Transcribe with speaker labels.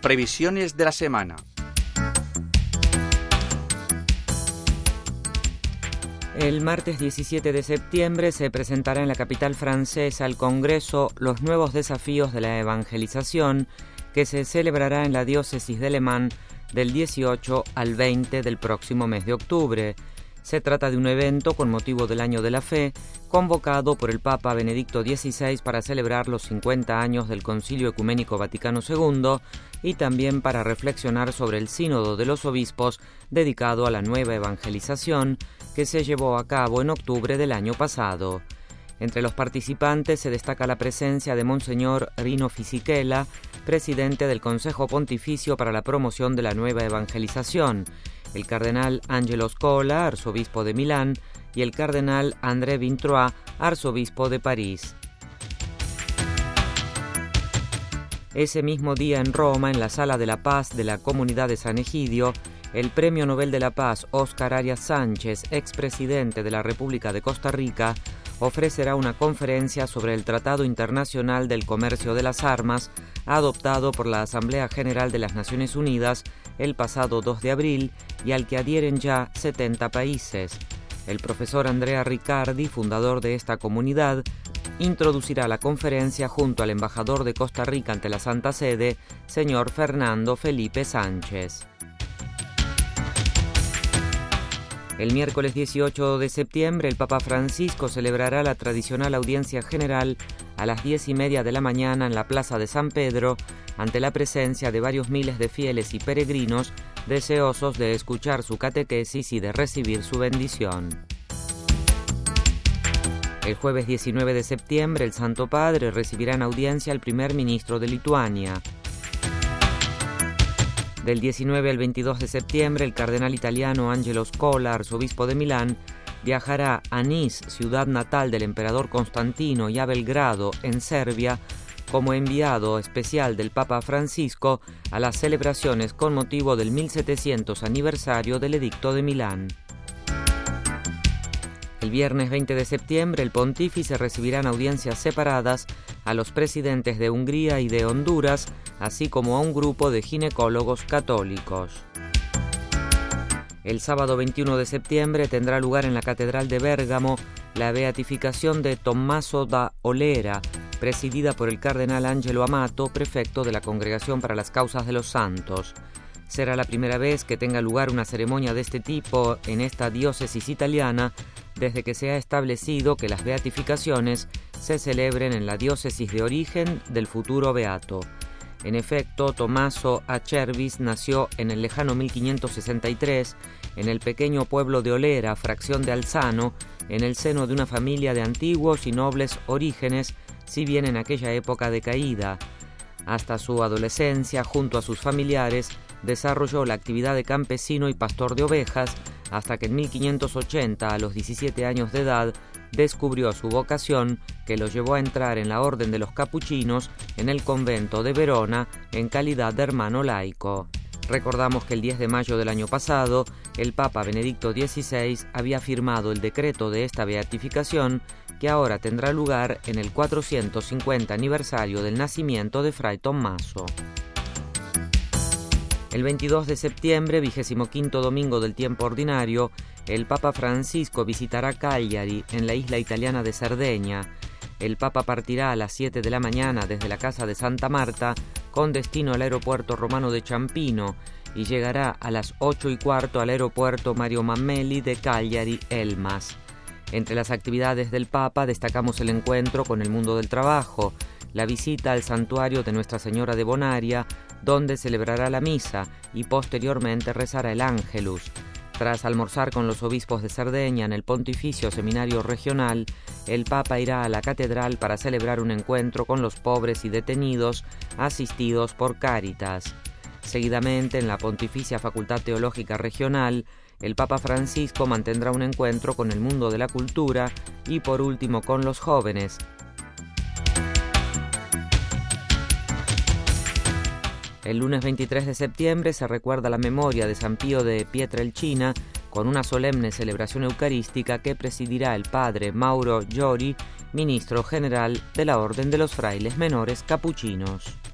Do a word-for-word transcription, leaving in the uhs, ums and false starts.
Speaker 1: Previsiones de la semana.
Speaker 2: El martes diecisiete de septiembre se presentará en la capital francesa el Congreso Los nuevos desafíos de la evangelización, que se celebrará en la diócesis de Le Mans del dieciocho al veinte del próximo mes de octubre. Se trata de un evento con motivo del Año de la Fe, convocado por el Papa Benedicto dieciséis para celebrar los cincuenta años del Concilio Ecuménico Vaticano segundo y también para reflexionar sobre el Sínodo de los Obispos dedicado a la nueva evangelización que se llevó a cabo en octubre del año pasado. Entre los participantes se destaca la presencia de Monseñor Rino Fisichella, presidente del Consejo Pontificio para la Promoción de la Nueva Evangelización, el cardenal Angelo Scola, arzobispo de Milán, y el cardenal André Vintroy, arzobispo de París. Ese mismo día en Roma, en la Sala de la Paz de la Comunidad de San Egidio, el Premio Nobel de la Paz Óscar Arias Sánchez, expresidente de la República de Costa Rica, ofrecerá una conferencia sobre el Tratado Internacional del Comercio de las Armas, adoptado por la Asamblea General de las Naciones Unidas el pasado dos de abril y al que adhieren ya setenta países. El profesor Andrea Riccardi, fundador de esta comunidad, introducirá la conferencia junto al embajador de Costa Rica ante la Santa Sede, señor Fernando Felipe Sánchez. El miércoles dieciocho de septiembre, el Papa Francisco celebrará la tradicional audiencia general a las diez y media de la mañana en la Plaza de San Pedro, ante la presencia de varios miles de fieles y peregrinos deseosos de escuchar su catequesis y de recibir su bendición. El jueves diecinueve de septiembre, el Santo Padre recibirá en audiencia al primer ministro de Lituania. Del diecinueve al veintidós de septiembre, el cardenal italiano Angelo Scola, arzobispo de Milán, viajará a Niš, ciudad natal del emperador Constantino, y a Belgrado, en Serbia, como enviado especial del Papa Francisco a las celebraciones con motivo del mil setecientos aniversario del Edicto de Milán. El viernes veinte de septiembre, el pontífice recibirá en audiencias separadas a los presidentes de Hungría y de Honduras, así como a un grupo de ginecólogos católicos. El sábado veintiuno de septiembre tendrá lugar en la Catedral de Bérgamo la beatificación de Tommaso da Olera, presidida por el cardenal Angelo Amato, prefecto de la Congregación para las Causas de los Santos. Será la primera vez que tenga lugar una ceremonia de este tipo en esta diócesis italiana desde que se ha establecido que las beatificaciones se celebren en la diócesis de origen del futuro beato. En efecto, Tommaso Acervis nació en el lejano mil quinientos sesenta y tres en el pequeño pueblo de Olera, fracción de Alzano, en el seno de una familia de antiguos y nobles orígenes, si bien en aquella época decaída. Hasta su adolescencia, junto a sus familiares, desarrolló la actividad de campesino y pastor de ovejas, hasta que en mil quinientos ochenta, a los diecisiete años de edad, descubrió su vocación, que lo llevó a entrar en la Orden de los Capuchinos en el convento de Verona en calidad de hermano laico. Recordamos que el diez de mayo del año pasado, el Papa Benedicto dieciséis había firmado el decreto de esta beatificación, que ahora tendrá lugar en el cuatrocientos cincuenta aniversario del nacimiento de Fray Tommaso. El veintidós de septiembre, vigésimo quinto domingo del tiempo ordinario, el Papa Francisco visitará Cagliari, en la isla italiana de Cerdeña. El Papa partirá a las siete de la mañana desde la casa de Santa Marta con destino al aeropuerto romano de Ciampino y llegará a las ocho y cuarto al aeropuerto Mario Mameli de Cagliari Elmas. Entre las actividades del Papa destacamos el encuentro con el mundo del trabajo, la visita al santuario de Nuestra Señora de Bonaria, donde celebrará la misa y posteriormente rezará el Ángelus. Tras almorzar con los obispos de Cerdeña en el Pontificio Seminario Regional, el Papa irá a la catedral para celebrar un encuentro con los pobres y detenidos asistidos por Cáritas. Seguidamente, en la Pontificia Facultad Teológica Regional, el Papa Francisco mantendrá un encuentro con el mundo de la cultura y, por último, con los jóvenes. El lunes veintitrés de septiembre se recuerda la memoria de San Pío de Pietrelcina con una solemne celebración eucarística que presidirá el padre Mauro Giori, ministro general de la Orden de los Frailes Menores Capuchinos.